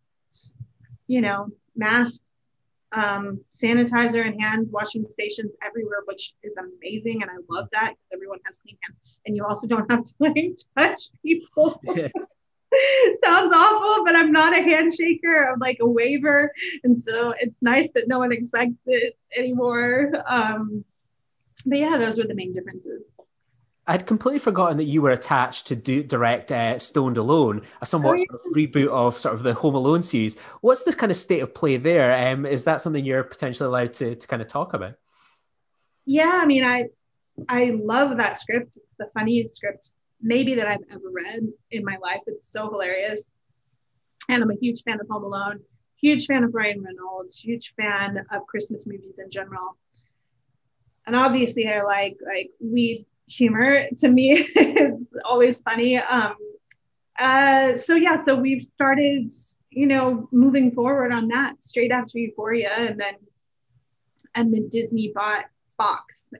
masks, sanitizer and hand washing stations everywhere, which is amazing. And I love that because everyone has clean hands. And you also don't have to touch people. Sounds awful, but I'm not a handshaker. I'm like a waver. And so it's nice that no one expects it anymore. But yeah, those were the main differences. I'd completely forgotten that you were attached to direct Stoned Alone, a somewhat sort of reboot of sort of the Home Alone series. What's the kind of state of play there? Is that something you're potentially allowed to kind of talk about? Yeah, I mean, I love that script. It's the funniest script maybe that I've ever read in my life. It's so hilarious. And I'm a huge fan of Home Alone, huge fan of Ryan Reynolds, huge fan of Christmas movies in general. And obviously I like weed humor. To me, it's always funny. So we've started, moving forward on that straight after Euphoria, and then Disney bought Fox,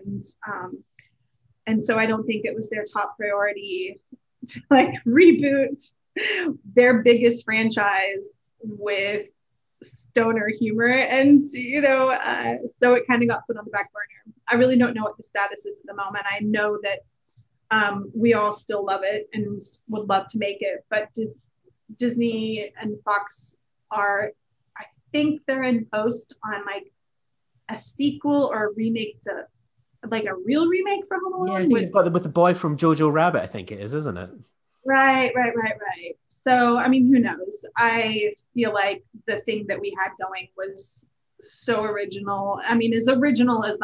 and so I don't think it was their top priority to reboot their biggest franchise with stoner humor. And so it kind of got put on the back burner. I really don't know what the status is at the moment. I know that we all still love it and would love to make it, but Disney and Fox I think they're in post on a sequel or a remake to a real remake from Home Alone. Yeah, I think you've got with the boy from Jojo Rabbit, I think it is, isn't it? Right. So, I mean, who knows? I feel like the thing that we had going was so original. I mean, as original as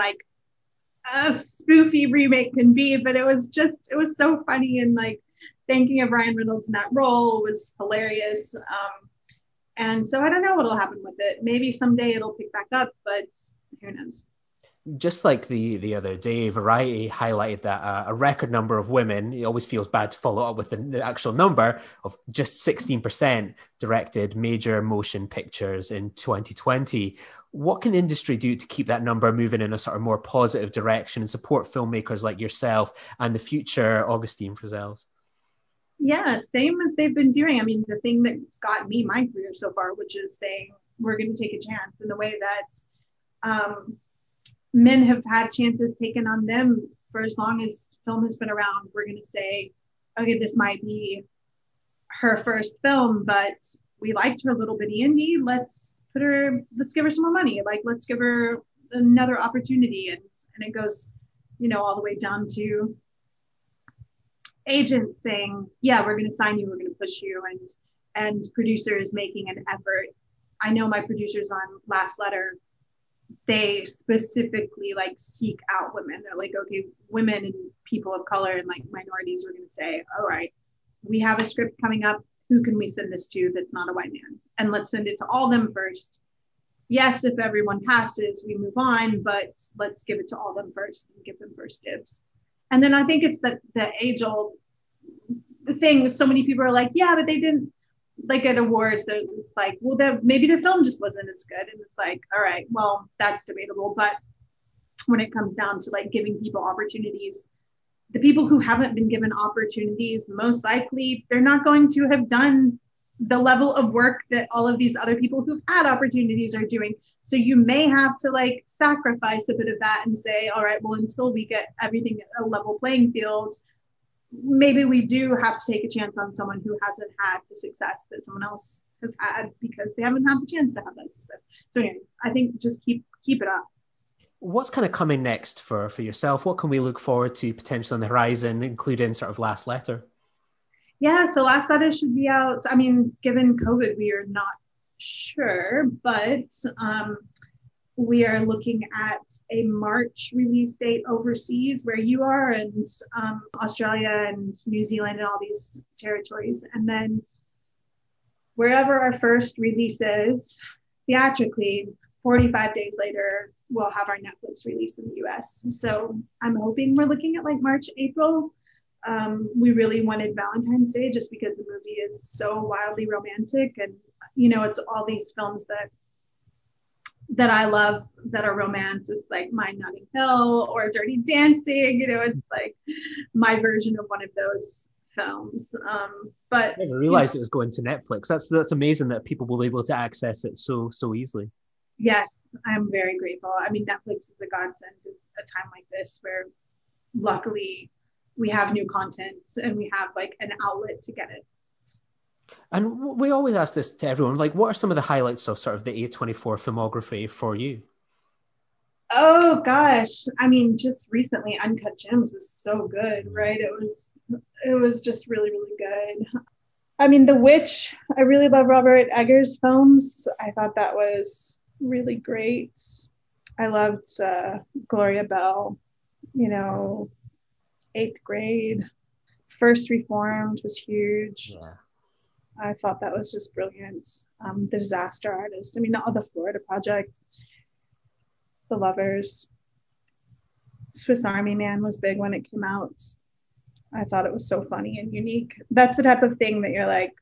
a spoofy remake can be, but it was so funny, and thinking of Ryan Reynolds in that role was hilarious. And so I don't know what'll happen with it. Maybe someday it'll pick back up, but who knows? Just like the other day, Variety highlighted that a record number of women, it always feels bad to follow up with the actual number, of just 16% directed major motion pictures in 2020. What can industry do to keep that number moving in a sort of more positive direction and support filmmakers like yourself and the future Augustine Frizzels? Yeah, same as they've been doing. I mean, the thing that's gotten me my career so far, which is saying we're going to take a chance in the way that men have had chances taken on them for as long as film has been around. We're going to say, okay, this might be her first film, but we liked her little bitty indie. Let's give her some more money. Let's give her another opportunity. And it goes, all the way down to agents saying, yeah, we're going to sign you. We're going to push you. And producers making an effort. I know my producers on Last Letter, they specifically seek out women. They're like, okay, women and people of color and minorities are going to say, all right, we have a script coming up. Who can we send this to that's not a white man? And let's send it to all them first. Yes, if everyone passes, we move on, but let's give it to all them first and give them first dibs. And then I think it's the age-old thing. So many people are like, yeah, but they didn't, at awards, it's well, maybe their film just wasn't as good. And it's all right, well, that's debatable. But when it comes down to giving people opportunities, the people who haven't been given opportunities, most likely they're not going to have done the level of work that all of these other people who've had opportunities are doing. So you may have to like sacrifice a bit of that and say, all right, well, until we get everything at a level playing field, maybe we do have to take a chance on someone who hasn't had the success that someone else has had because they haven't had the chance to have that success. So anyway, I think just keep it up. What's kind of coming next for yourself? What can we look forward to potentially on the horizon, including sort of Last Letter? Yeah, so Last Letter should be out. I mean, given COVID, we are not sure, but we are looking at a March release date overseas where you are, and Australia and New Zealand and all these territories. And then wherever our first release is, theatrically, 45 days later, we'll have our Netflix release in the US. So I'm hoping we're looking at like March, April. We really wanted Valentine's Day just because the movie is so wildly romantic, and you know, it's all these films that I love that are romance. It's like My Notting Hill or Dirty Dancing, you know, it's like my version of one of those films. But I never realized it was going to Netflix. That's amazing that people will be able to access it so easily. Yes, I'm very grateful. I mean, Netflix is a godsend at a time like this where luckily we have new content and we have like an outlet to get it. And we always ask this to everyone, like, what are some of the highlights of sort of the A24 filmography for you? Oh gosh, I mean, just recently Uncut Gems was so good, right? It was just really, really good. I mean, The Witch, I really love Robert Eggers' films. I thought that was really great. I loved Gloria Bell, you know, 8th Grade. First Reformed was huge. Yeah. I thought that was just brilliant. The Disaster Artist. I mean, all the Florida Project, The Lovers. Swiss Army Man was big when it came out. I thought it was so funny and unique. That's the type of thing that you're like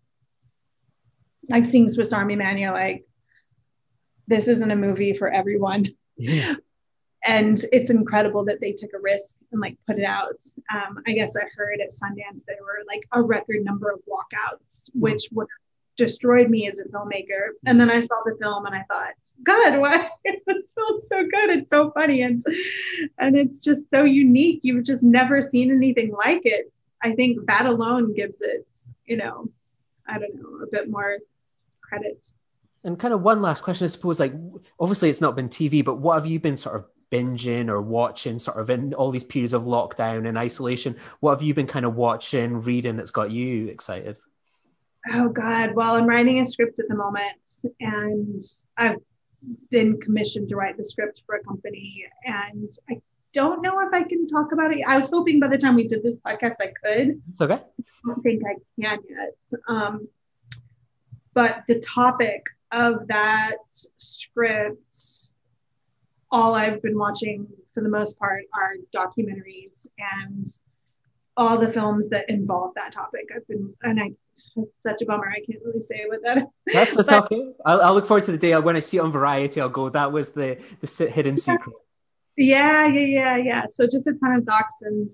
seeing Swiss Army Man, you're like, this isn't a movie for everyone. Yeah. And it's incredible that they took a risk and like put it out. I guess I heard at Sundance there were like a record number of walkouts, which would have destroyed me as a filmmaker. And then I saw the film and I thought, God, why? This feels so good. It's so funny. And it's just so unique. You've just never seen anything like it. I think that alone gives it, you know, I don't know, a bit more credit. And kind of one last question, I suppose, like, obviously it's not been TV, but what have you been sort of binging or watching sort of in all these periods of lockdown and isolation? What have you been kind of watching, reading that's got you excited? Oh God, well, I'm writing a script at the moment and I've been commissioned to write the script for a company and I don't know if I can talk about it. I was hoping by the time we did this podcast I could. It's okay. I don't think I can yet. But the topic of that script, all I've been watching for the most part are documentaries and all the films that involve that topic. It's such a bummer. I can't really say what that is. That's okay. I'll look forward to the day when I see it on Variety. I'll go, that was the hidden secret. Yeah. So just a ton of docs and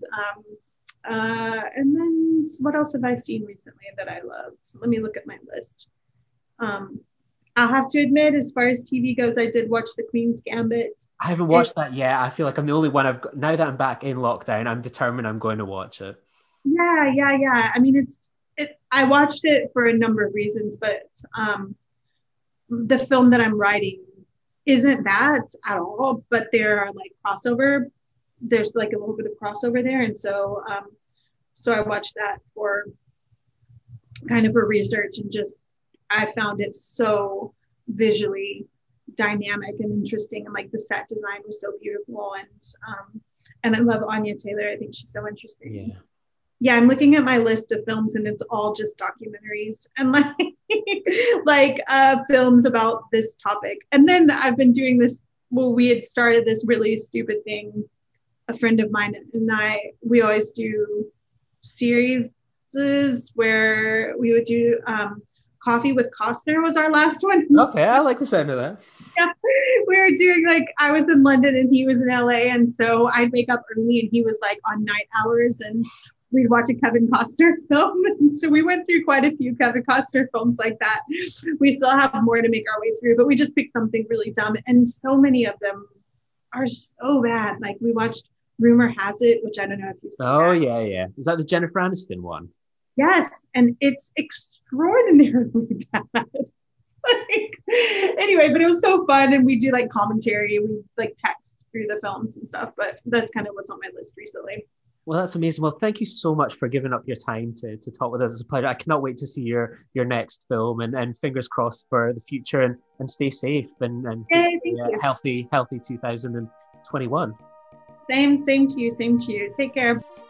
then what else have I seen recently that I loved? Let me look at my list. I'll have to admit, as far as TV goes, I did watch The Queen's Gambit. I haven't watched that yet. I feel like I'm the only one I've got. Now that I'm back in lockdown, I'm determined I'm going to watch it. Yeah. I mean, I watched it for a number of reasons, but the film that I'm writing isn't that at all, but there are like crossover. There's like a little bit of crossover there. And so I watched that for kind of a research and just, I found it so visually dynamic and interesting, and like the set design was so beautiful, and I love Anya Taylor. I think she's so interesting. Yeah, I'm looking at my list of films and it's all just documentaries and like films about this topic. And then I've been doing this, well, we had started this really stupid thing, a friend of mine and we always do series where we would do Coffee with Costner was our last one. Okay, I like the sound of that. Yeah, we were doing like, I was in London and he was in LA. And so I'd wake up early and he was like on night hours and we'd watch a Kevin Costner film. And so we went through quite a few Kevin Costner films like that. We still have more to make our way through, but we just picked something really dumb. And so many of them are so bad. Like we watched Rumor Has It, which I don't know if you've seen. Oh, yeah. Is that the Jennifer Aniston one? Yes. And it's extraordinarily bad. Anyway, but it was so fun. And we do like commentary. We like text through the films and stuff. But that's kind of what's on my list recently. Well, that's amazing. Well, thank you so much for giving up your time to talk with us. It's a pleasure. I cannot wait to see your next film and fingers crossed for the future and stay safe and Thank you. healthy 2021. Same to you. Take care.